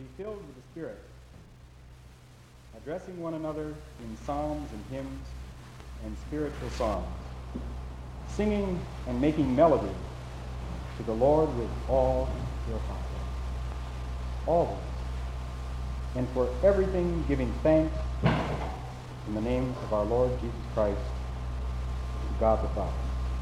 be filled with the Spirit, addressing one another in psalms and hymns and spiritual songs, singing and making melody to the Lord with all your heart. Always, and for everything giving thanks in the name of our Lord Jesus Christ, to God the Father.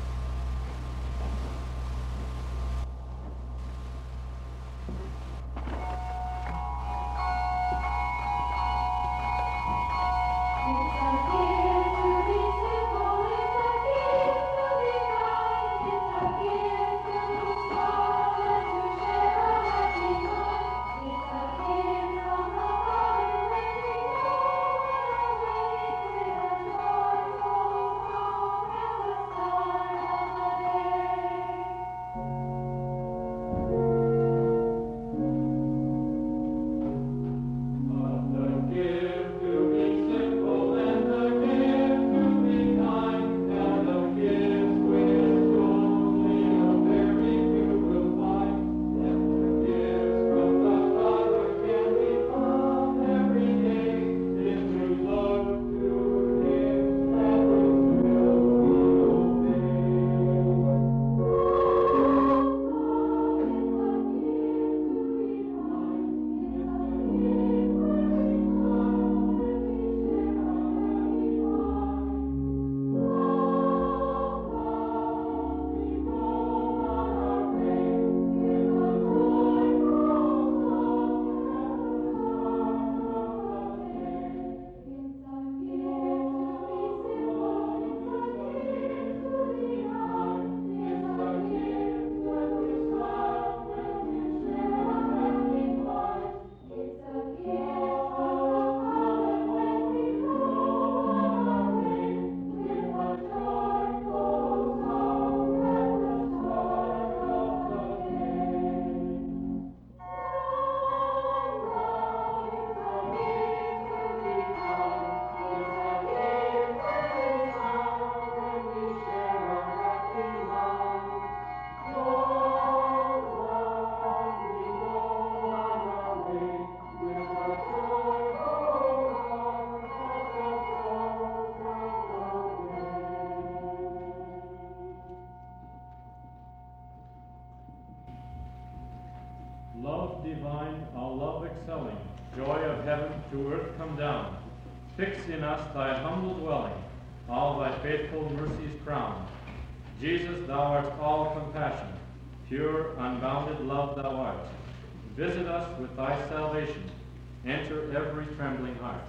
Love divine, all love excelling, joy of heaven to earth come down. Fix in us thy humble dwelling, all thy faithful mercies crown. Jesus, thou art all compassion, pure, unbounded love thou art. Visit us with thy salvation, enter every trembling heart.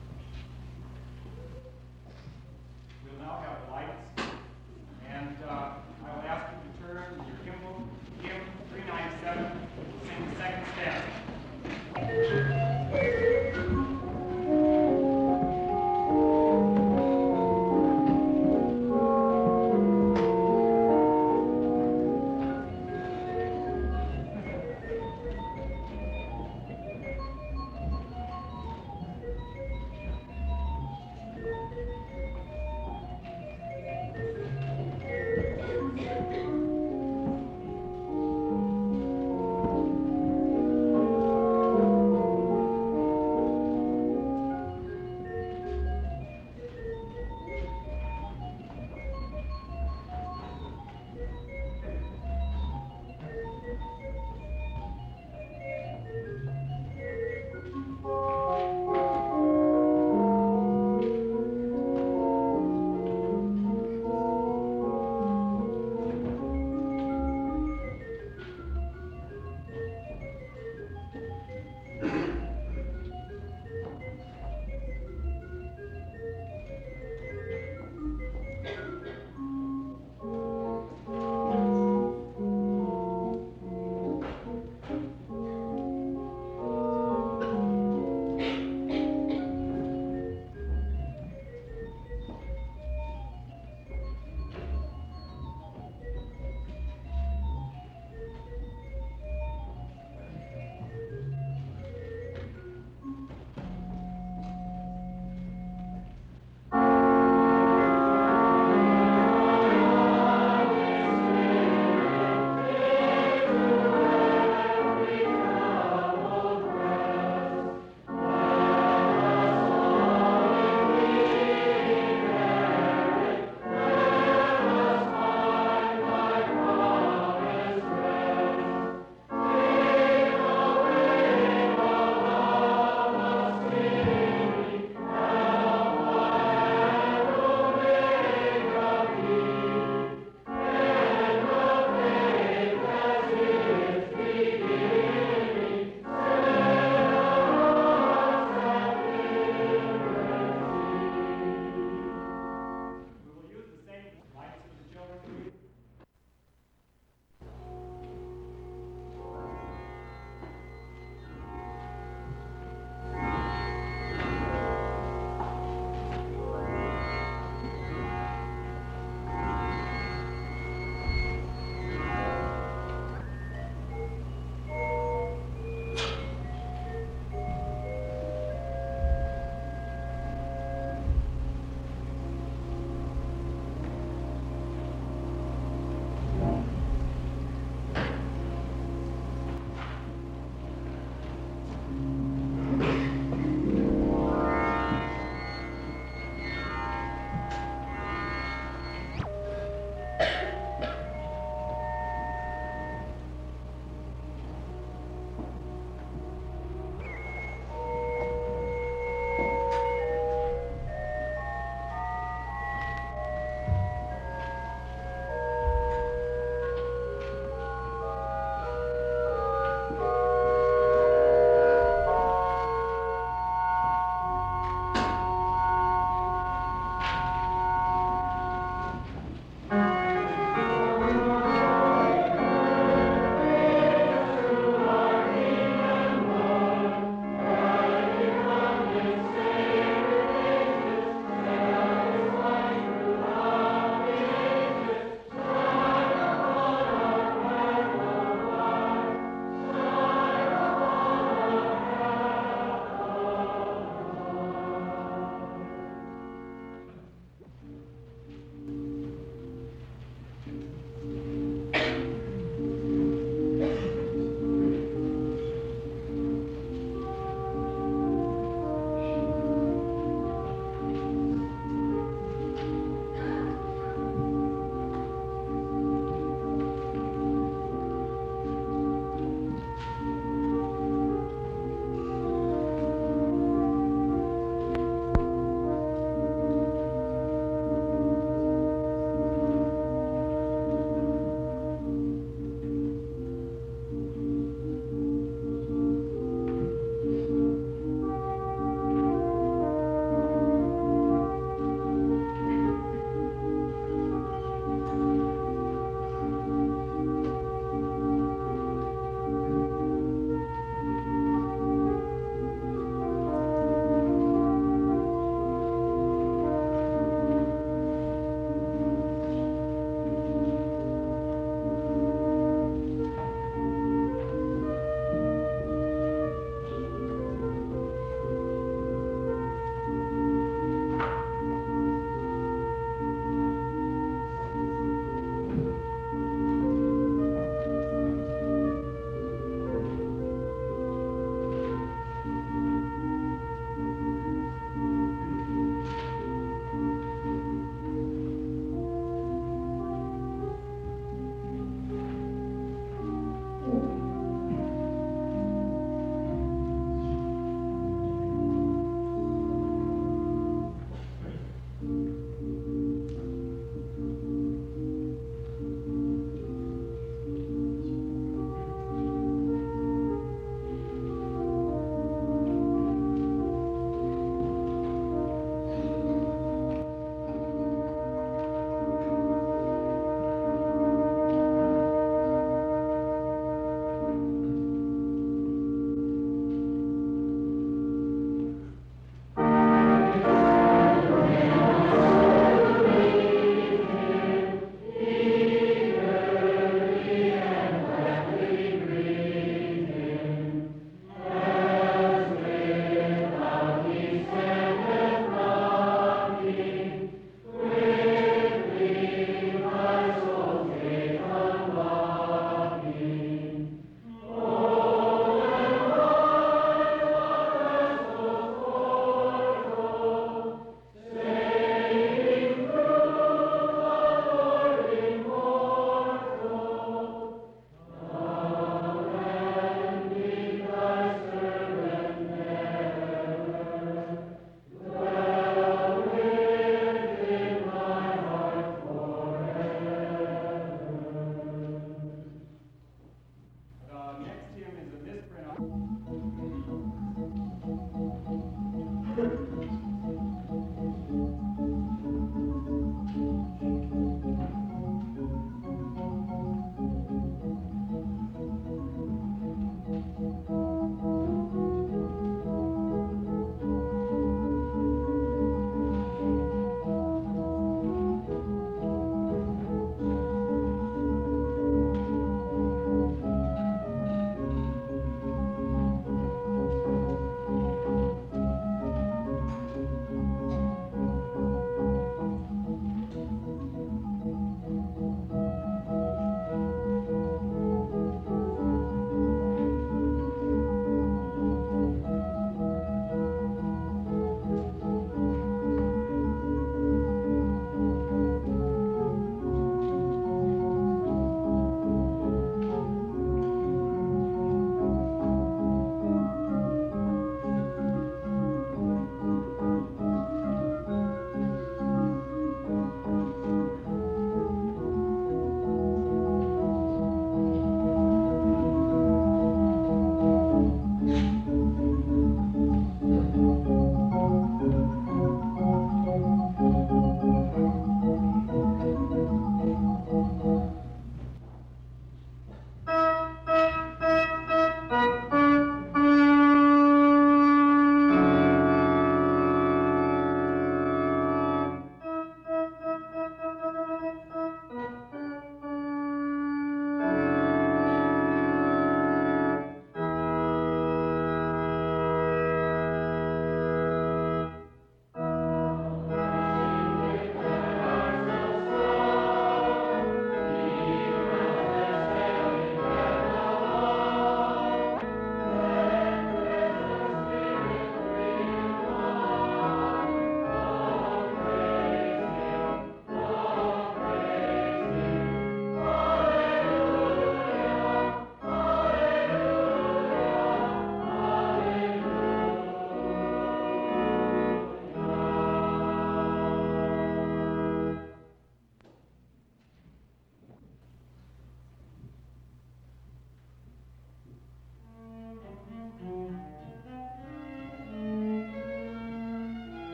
We'll now have lights, and I will ask you to turn your hymn book, hymn 397, sing the second stanza.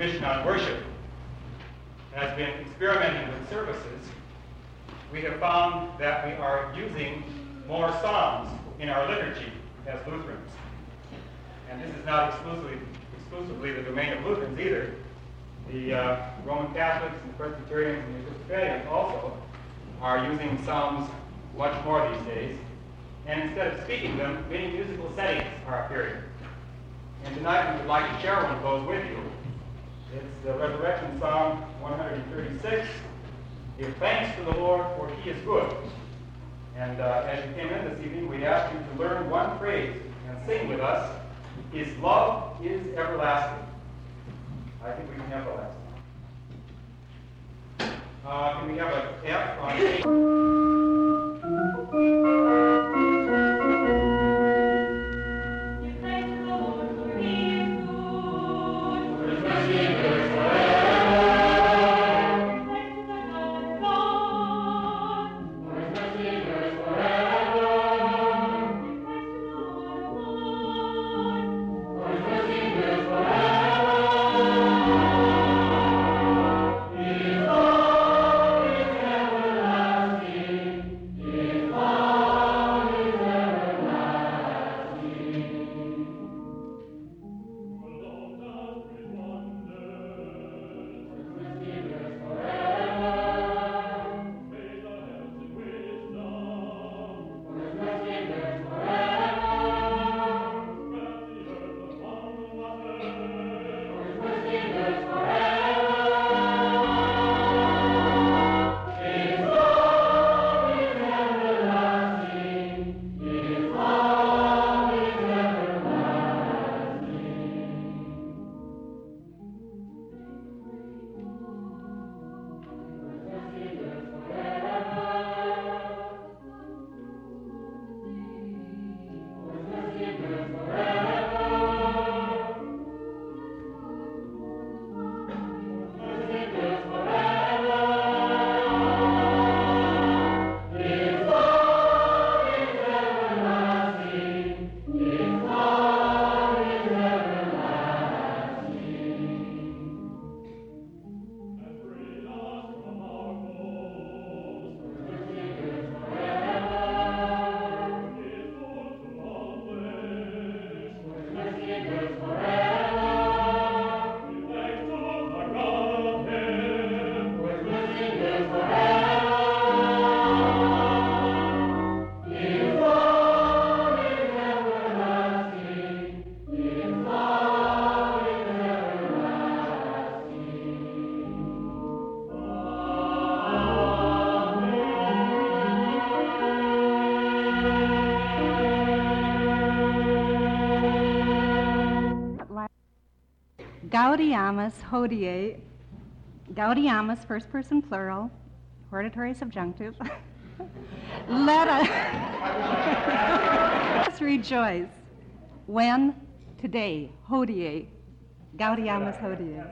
Commission on Worship has been experimenting with services, we have found that we are using more psalms in our liturgy as Lutherans. And this is not exclusively the domain of Lutherans either. The Roman Catholics and Presbyterians and the Episcopalians also are using psalms much more these days. And instead of speaking them, many musical settings are appearing. And tonight we would like to share one of those with you. It's the Resurrection Psalm 136. Give thanks to the Lord, for he is good. And as you came in this evening, we asked you to learn one phrase and sing with us, his love is everlasting. I think we can have the last one. Can we have a F on page? Gaudiamus hodie, Gaudiamus, first person plural, hortatory subjunctive. Let us rejoice when today, hodie, Gaudiamus hodie.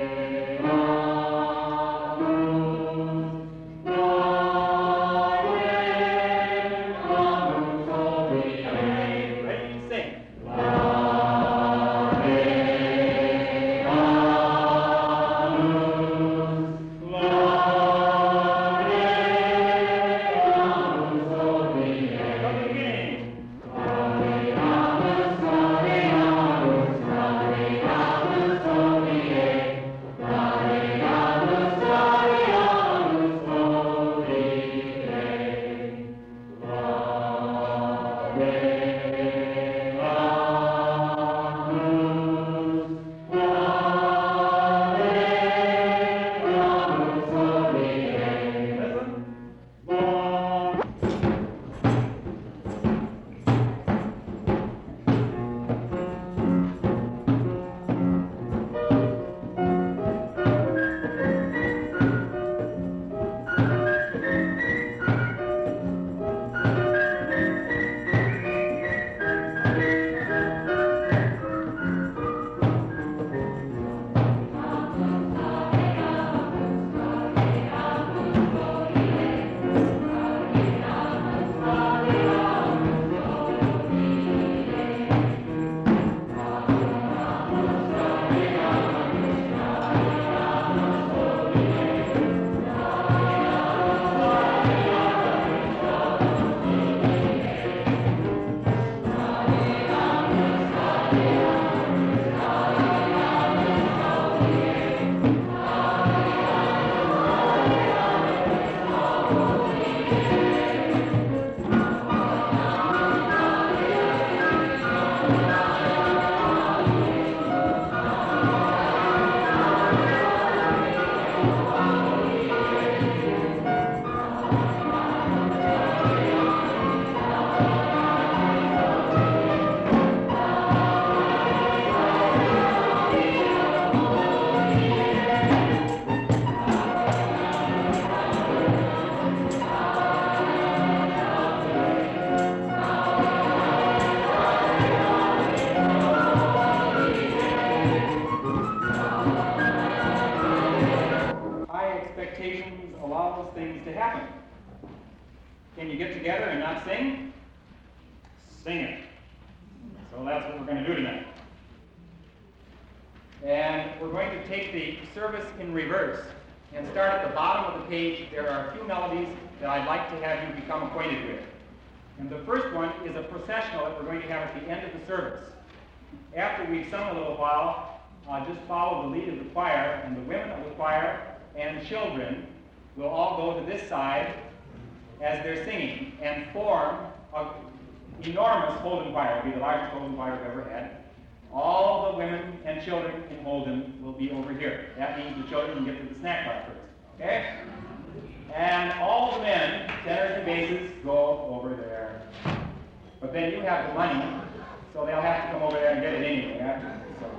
Amen. expectations allows things to happen. Can you get together and not sing? Sing it. So that's what we're going to do tonight. And we're going to take the service in reverse and start at the bottom of the page. There are a few melodies that I'd like to have you become acquainted with. And the first one is a processional that we're going to have at the end of the service. After we've sung a little while, just follow the lead of the choir, and the women of the choir and children will all go to this side as they're singing and form an enormous Holden choir. It'll be the largest Holden choir we've ever had. All the women and children in Holden will be over here. That means the children can get to the snack bar first. Okay? And all the men, tenors and basses, go over there. But then you have the money, so they'll have to come over there and get it anyway after.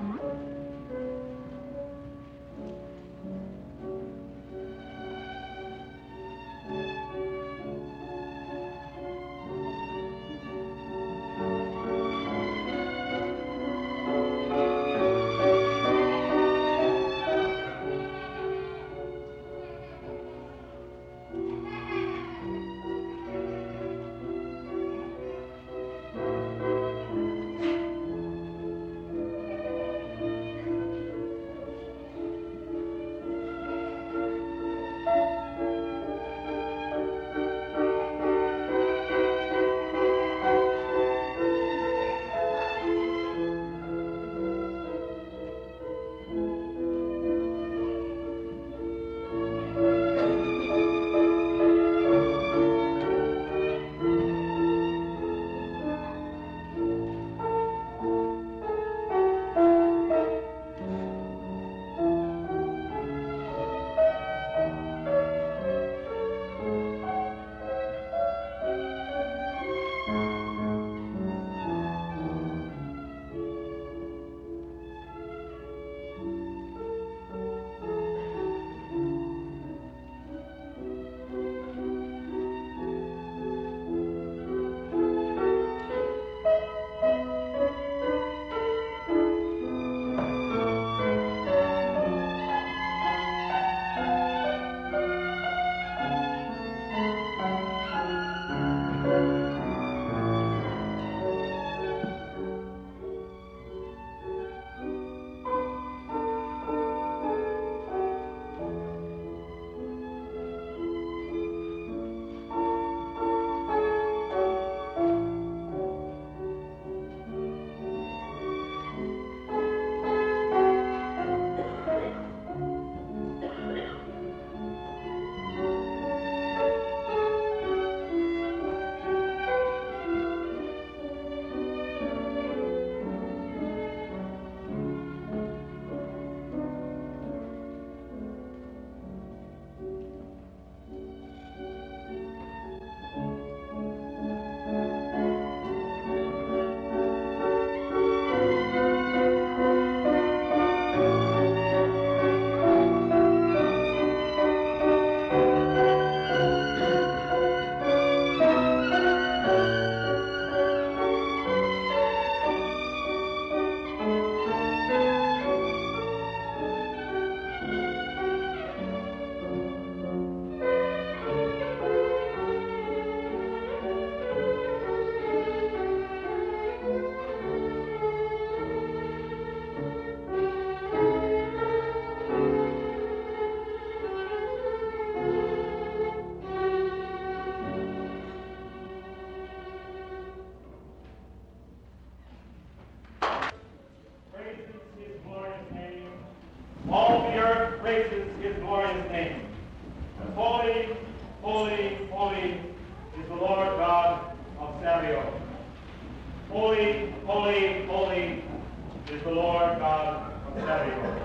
Holy, holy, holy is the Lord God of Sabaoth.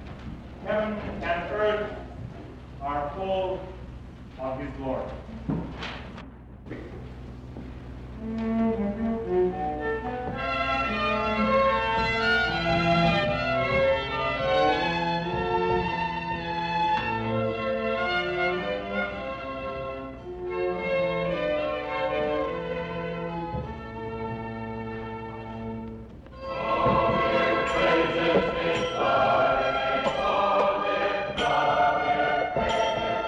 Heaven and earth are full of his glory. Praise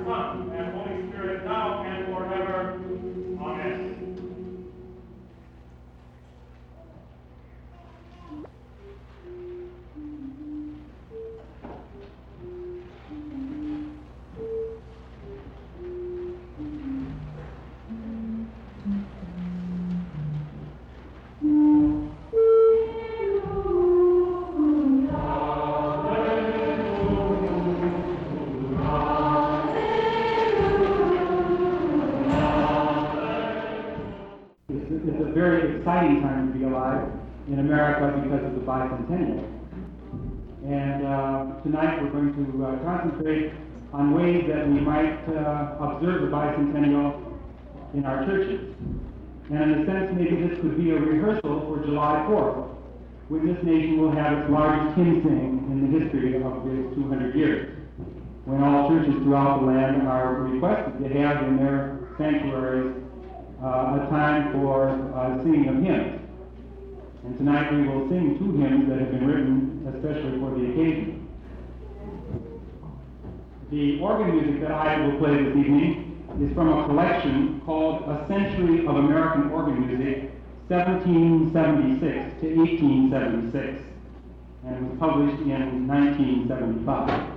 Son, and Holy Spirit, now and forever. Amen. It's a very exciting time to be alive in America because of the bicentennial. And tonight we're going to concentrate on ways that we might observe the bicentennial in our churches. And in a sense, maybe this could be a rehearsal for July 4th, when this nation will have its largest hymn sing in the history of its 200 years, when all churches throughout the land are requested to have in their sanctuaries a time for singing of hymns. And tonight we will sing two hymns that have been written especially for the occasion. The organ music that I will play this evening is from a collection called A Century of American Organ Music, 1776 to 1876, and it was published in 1975.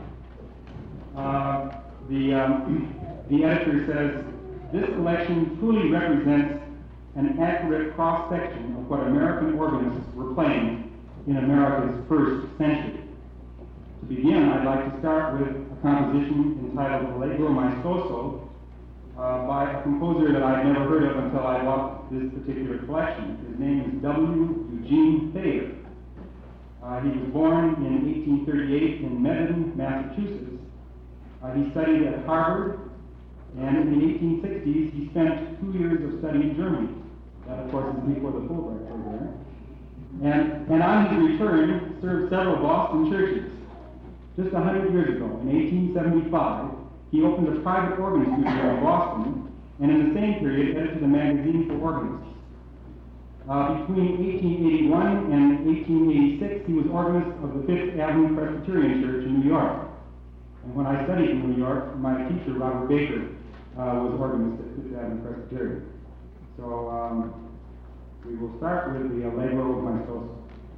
The editor says, "This collection truly represents an accurate cross-section of what American organists were playing in America's first century." To begin, I'd like to start with a composition entitled Allegro Maestoso by a composer that I'd never heard of until I bought this particular collection. His name is W. Eugene Thayer. He was born in 1838 in Medon, Massachusetts. He studied at Harvard, and in the 1860s he spent 2 years of study in Germany. That, of course, is before the Fulbright program. And on his return, served several Boston churches. Just 100 years ago, in 1875, he opened a private organ studio in Boston, and in the same period edited a magazine for organists. Between 1881 and 1886, he was organist of the Fifth Avenue Presbyterian Church in New York. And when I studied in New York, my teacher, Robert Baker, was organist at Fifth Avenue Presbyterian. So we will start with the Allegro Maestoso.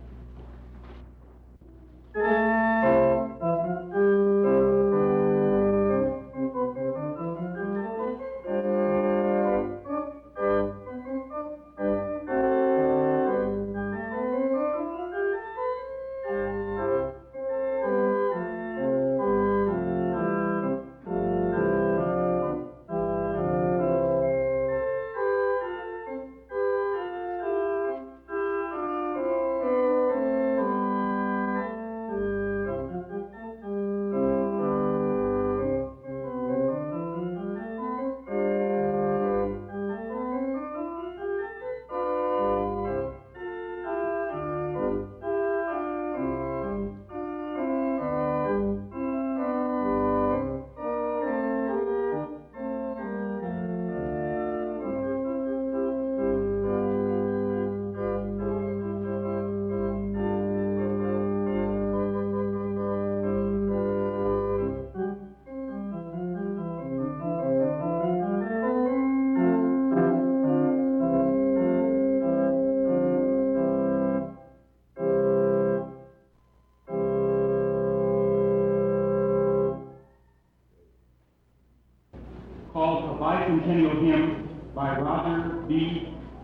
Called A Bicentennial Hymn by Roger B.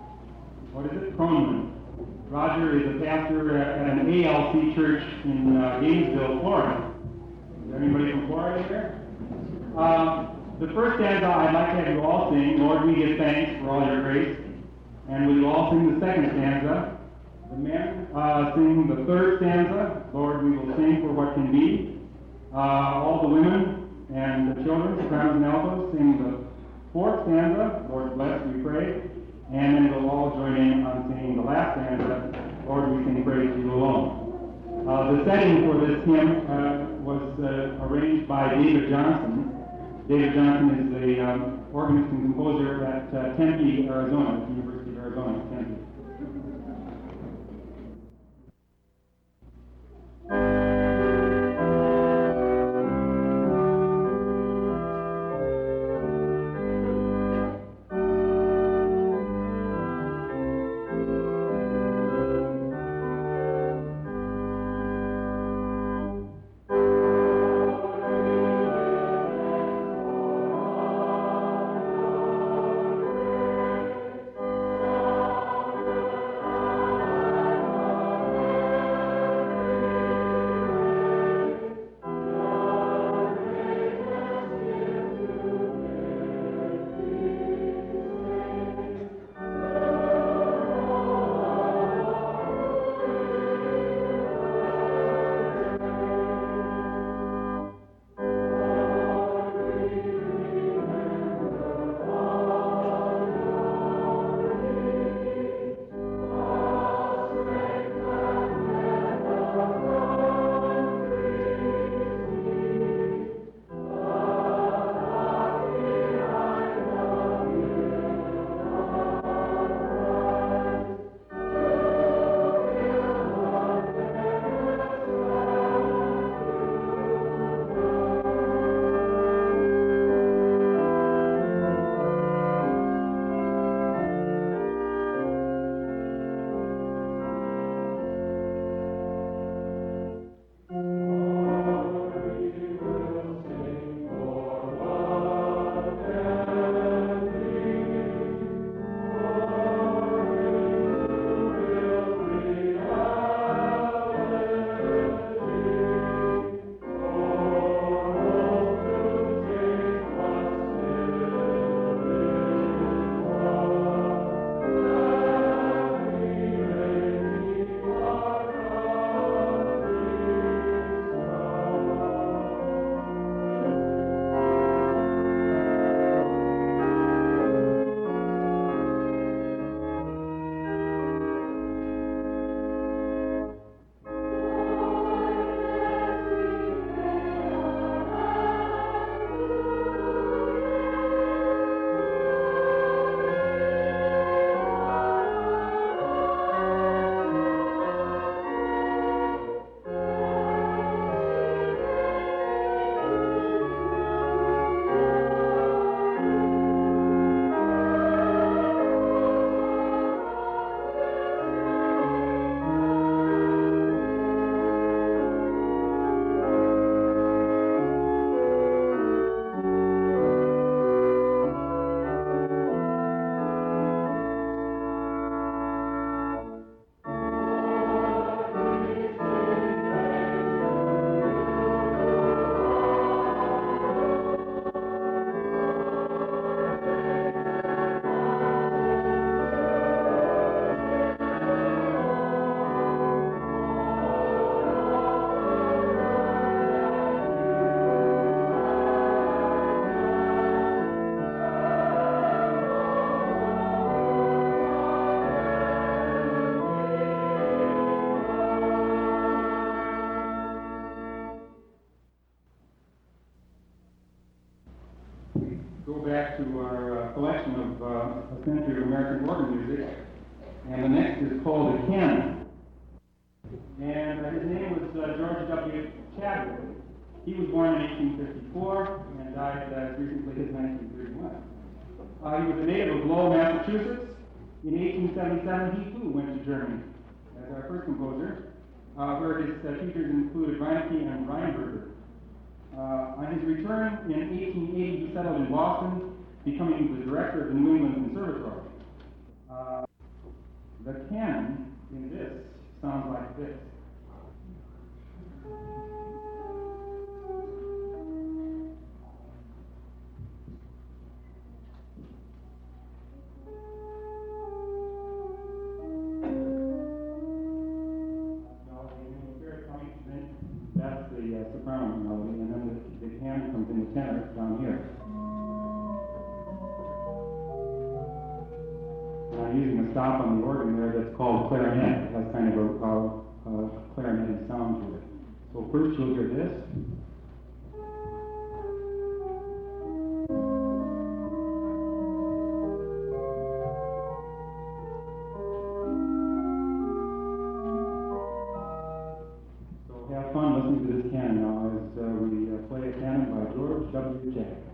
Kronman. Roger is a pastor at an ALC church in Gainesville, Florida. Is there anybody from Florida here? The first stanza I'd like to have you all sing, Lord, we give thanks for all your grace. And will you all sing the second stanza? The men sing the third stanza, Lord, we will sing for what can be. All the women and the children, sopranos and altos, sing the fourth stanza, Lord bless, we pray. And then we'll all join in on singing the last stanza, Lord, we sing praise to you alone. The setting for this hymn was arranged by David Johnson. David Johnson is the organist and composer at Tempe, Arizona, at the University of Arizona, Tempe. Go back to our collection of a century of American organ music, and the next is called a canon. And his name was George W. Chadwick. He was born in 1854 and died as recently as 1931. He was a native of Lowell, Massachusetts. In 1877, he too went to Germany as our first composer, where his teachers included Reinke and Reinberger. On his return in 1880, he settled in Boston, becoming the director of the New England Conservatory. The canon in this sounds like this. That's the soprano melody, and then the canon comes in the tenor down here. And I'm using a stop on the organ there that's called clarinet. It has kind of a clarinety sound to it. So first you'll hear this. Have fun listening to this canon now as we play a canon by George W. Chadwick.